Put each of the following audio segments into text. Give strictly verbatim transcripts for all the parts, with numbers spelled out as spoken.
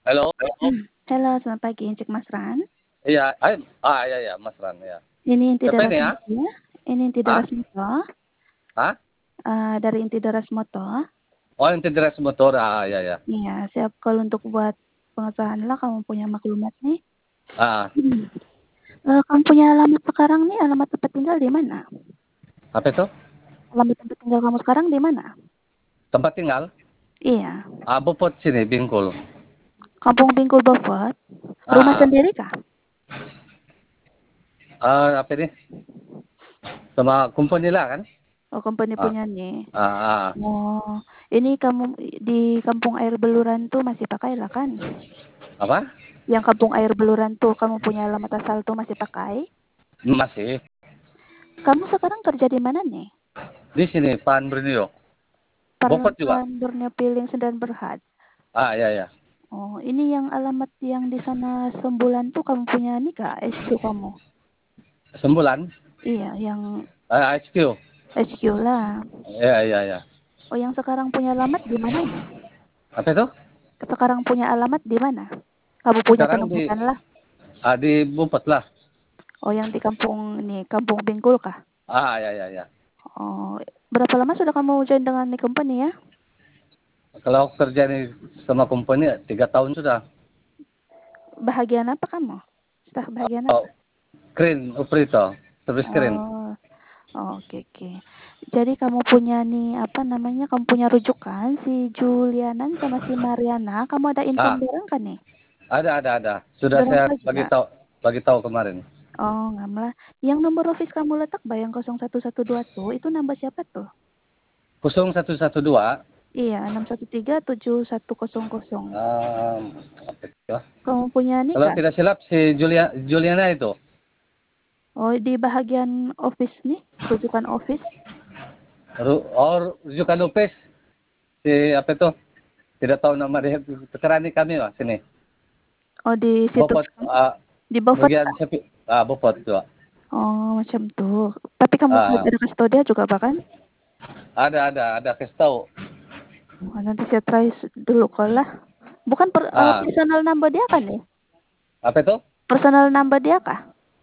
Halo. Halo, selamat pagi, cek Mas Ran. Iya, ay ah, iya iya, Mas Ran, ya. Ini Inti Siapa Daras ini ya? Moto ya, ini Inti Hah? Daras Moto. Hah? Eee, dari Inti Daras Moto. Oh, Inti Daras Motor, ah, iya iya. Iya, siap kalau untuk buat pengesahan lah kamu punya maklumat nih. Heeh. Eee, kamu punya alamat sekarang nih, alamat tempat tinggal di mana? Apa itu? Alamat tempat tinggal kamu sekarang di mana? Tempat tinggal? Iya. Ah, Bopot sini, Bingkul. Kampung Bingkul Bofot. Rumah Ah. sendiri kah? Eee, apa ini? Sama company lah kan? Oh, company Ah. punya nih. Ah ah. Oh, ini kamu di kampung air beluran tuh masih pakai lah kan? Apa? Yang kampung air beluran tuh kamu punya alamat asal tuh masih pakai? Masih. Kamu sekarang kerja di mana nih? Di sini, Pan Borneo. Bopot juga. Parlemen Borneo Piling Sedan Berhad. Ah, iya iya. Oh, ini yang alamat yang di sana Sembulan tuh kamu punya nih kak, H Q kamu? Sembulan? Iya, yang Ah, H Q. H Q lah. Iya iya iya. Oh, yang sekarang punya alamat di mana nih? Apa itu? Sekarang punya alamat di mana? Kamu punya Sekarang di penempatan lah. ah, di Bopot lah. Oh, yang di kampung nih, Kampung Bingkul kah? Ah, iya iya iya. Oh, berapa lama sudah kamu join dengan nih company ya? Kalau kerja nih sama company tiga tahun sudah. Bahagian apa kamu? Staf bahagian Oh, apa? crane operator, service crane. Oh, oke oke. Jadi kamu punya nih, apa namanya, kamu punya rujukan si Julianan sama si Mariana, kamu ada inform Ah, dorang kan nih? ada ada ada. Sudah Dorang saya tahu bagi juga? tahu bagi tahu kemarin. Oh, ngamlah. Yang nomor office kamu letak ba yang nol satu satu dua tuh, itu nambah siapa tuh? nol satu satu dua. Iya, enam satu tiga tujuh satu nol nol. Um, apa itu ya? Kamu punya nih Kalau kah? tidak silap si Julia Juliana itu. Oh, di bahagian office nih, rujukan office. Ru, oh, rujukan office si apa itu? Tidak tahu nama dia. Tekerani kami lah sini. Oh, di situs Bopot ah, di Beaufort bagian kah? sepi. Ah, Bopot juga. Oh, macam tuh. Tapi kamu Ah, ada kasih tahu dia juga bahkan? ada ada ada kasih tahu. Oh, nanti saya try dulu kalau lah. Bukan per, uh, Ah, personal number dia kan nih? apa itu? Personal number dia kah?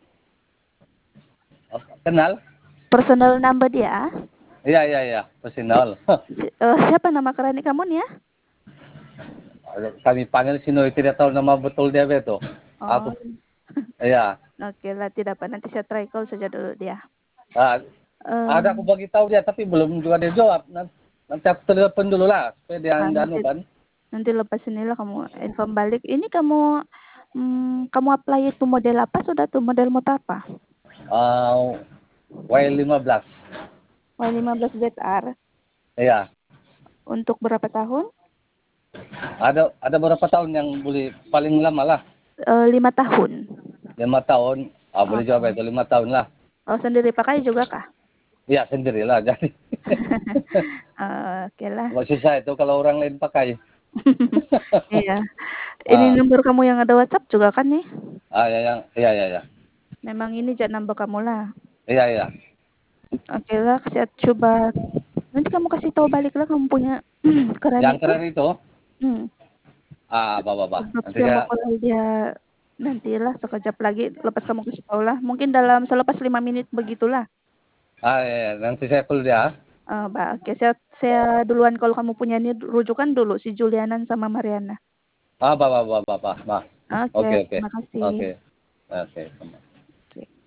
Kenal? Personal number dia? Iya iya iya, personal. Si, uh, siapa nama kerani kamu nih ya? Kami panggil Sinoy, tidak tahu nama betul dia betul. Oh, Aku, iya. oke lah, tidak apa. Nanti saya try call saja dulu dia. Ah, ada aku Um, bagi tahu dia, tapi belum juga dia jawab. Nanti aku telepon dulu lah, supaya dia ah, anu nanti kan. nanti lepas inilah kamu inform balik. Ini kamu hmm, kamu apply itu model apa? Sudah tuh model motor apa? Uh, Y lima belas. Y lima belas Z R. Iya. Untuk berapa tahun? Ada ada beberapa tahun yang boleh paling lama lah. Uh, lima tahun. Lima tahun. Ah, boleh jawab Oh, itu lima tahun lah. oh, sendiri pakai juga kah? Iya sendirilah jadi. Uh, oke lah. Nggak susah itu kalau orang lain pakai. Iya. Ini Ah, nomor kamu yang ada WhatsApp juga kan nih? ah ya yang iya iya iya. Memang ini jat nambah kamu lah. Iya iya. Oke lah, saya coba. Nanti kamu kasih tahu balik lah kamu punya keran Yang itu. keren itu, Hmm. ah, bah, bah, Sebab nanti saya mau saya, call dia nantilah sekejap lagi lepas kamu kasih tahu lah. Mungkin dalam selepas lima menit begitulah. ah, ya, ya, nanti saya call dia. Uh, bah, oke, saya, saya duluan kalau kamu punya ini rujukan dulu si Julianan sama Mariana. Ah, bah, bah, bah, bah, bah, bah. Oke, Oke, oke, terima kasih. oke, oke.